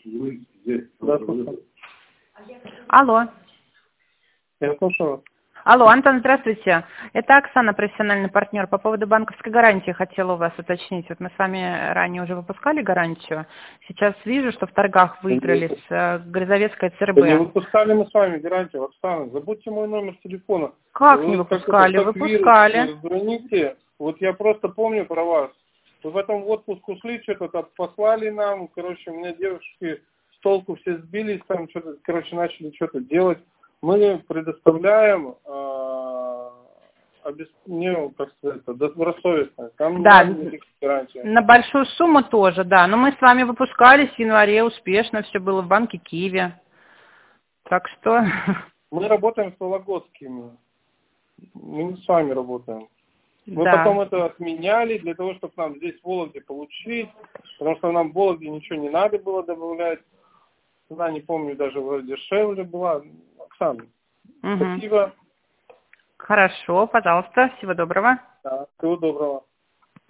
Да, слушаю. Алло. Я слушаю. Алло, Антон, здравствуйте. Это Оксана, профессиональный партнер. По поводу банковской гарантии хотела у вас уточнить. Вот мы с вами ранее уже выпускали гарантию. Сейчас вижу, что в торгах выиграли с Грязовецкой ЦРБ. Да не выпускали мы с вами гарантию, Оксана. Забудьте мой номер телефона. Как Вы не выпускали? как Выпускали. вирус звоните. Вот я просто помню про вас. Вы в этом в отпуск ушли, что-то послали нам. Короче, у меня девушки с толку все сбились, там что-то, короче, начали что-то делать. Мы предоставляем, как сказать, добросовестно. Там Да, не надо гарантии. на большую сумму тоже, да. Но мы с вами выпускались в январе успешно, все было в банке Киви. Так что... Мы работаем с Вологодскими. Мы не с вами работаем. Мы Да. потом это отменяли для того, чтобы нам здесь в Вологде получить, потому что нам в Вологде ничего не надо было добавлять. Цена, не помню, даже вроде дешевле была. Оксана, Угу. спасибо. Хорошо, пожалуйста, всего доброго. Да, всего доброго.